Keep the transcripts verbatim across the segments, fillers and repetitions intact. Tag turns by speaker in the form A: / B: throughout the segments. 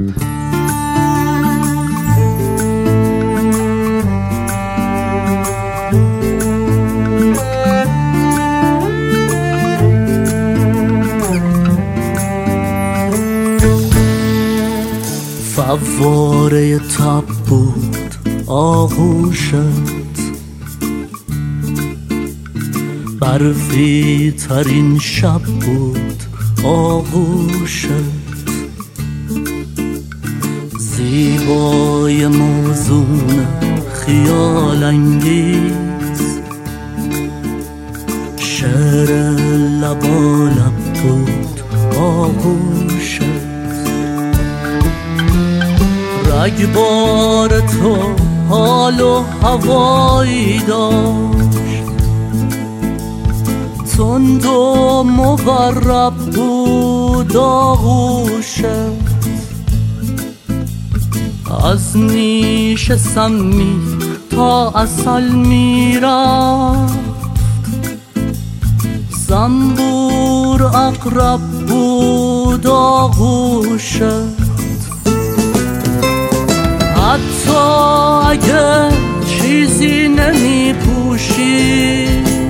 A: فواره تب بود آغوشت، برفی ترین شب بود آغوشت، زیبای موزون خیال انگیز، شعر لبالب بود آغوشت. رگبار تو حال و هوایی داشت، تند و مورب بود آغوشت، از نیش سمی تا عسل میرفت، زنبور عقرب بود آغوشت. حتی اگه چیزی نمی پوشی،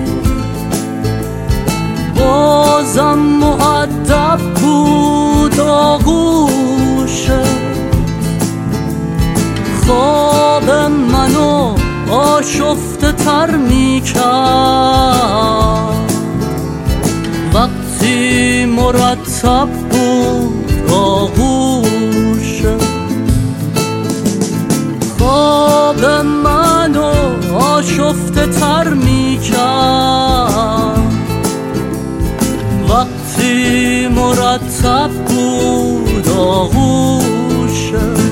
A: بازم مؤدب بود آغوشت. خواب منو آشفته تر می کرد، وقتی مرتب بود آغوشت. خواب منو آشفته تر می کرد، وقتی مرتب بود آغوشت.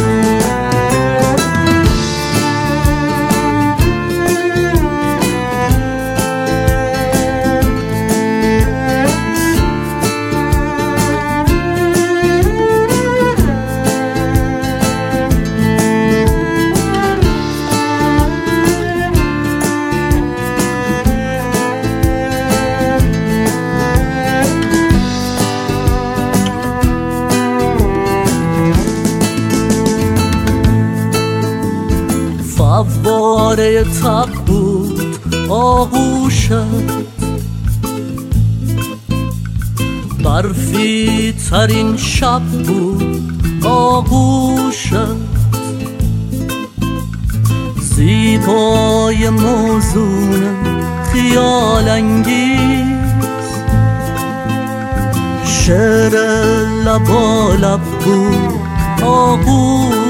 A: فواره تب بود آغوشت، برفی ترین شب بود آغوشت، زیبای موزون خیال انگیز، شعر لبالب بود آغوشت.